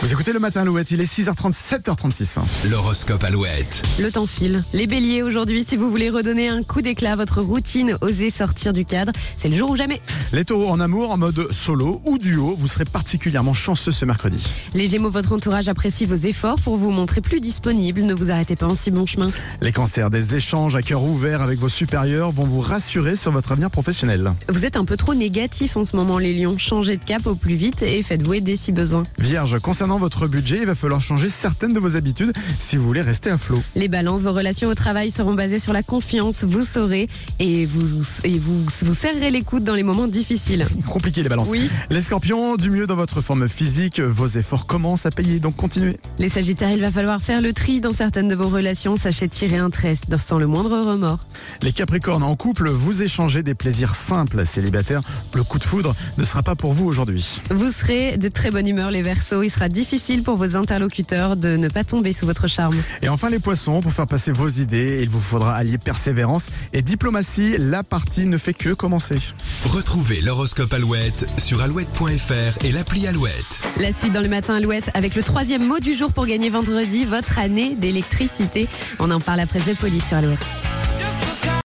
Vous écoutez le matin Alouette, il est 6h30, 7h36. L'horoscope Alouette. Le temps file. Les béliers, aujourd'hui, si vous voulez redonner un coup d'éclat à votre routine, osez sortir du cadre. C'est le jour ou jamais. Les taureaux en amour, en mode solo ou duo, vous serez particulièrement chanceux ce mercredi. Les gémeaux, votre entourage apprécie vos efforts pour vous montrer plus disponible. Ne vous arrêtez pas en si bon chemin. Les cancers, des échanges à cœur ouvert avec vos supérieurs vont vous rassurer sur votre avenir professionnel. Vous êtes un peu trop négatif en ce moment, les lions. Changez de cap au plus vite et faites-vous aider si besoin. Vierge, concernant votre budget, il va falloir changer certaines de vos habitudes si vous voulez rester à flot. Les balances, vos relations au travail seront basées sur la confiance. Vous saurez et vous serrerez les coudes dans les moments difficiles. Compliqué les balances. Oui. Les scorpions, du mieux dans votre forme physique, vos efforts commencent à payer, donc continuez. Les sagittaires, il va falloir faire le tri dans certaines de vos relations. Sachez tirer un trait sans le moindre remords. Les capricornes, en couple, vous échangez des plaisirs simples. Célibataire, le coup de foudre ne sera pas pour vous aujourd'hui. Vous serez de très bonne humeur, les Verseaux. Il sera difficile pour vos interlocuteurs de ne pas tomber sous votre charme. Et enfin les poissons, pour faire passer vos idées, il vous faudra allier persévérance et diplomatie. La partie ne fait que commencer. Retrouvez l'horoscope Alouette sur alouette.fr et l'appli Alouette. La suite dans le matin Alouette avec le 3e mot du jour pour gagner vendredi votre année d'électricité. On en parle après The Police sur Alouette.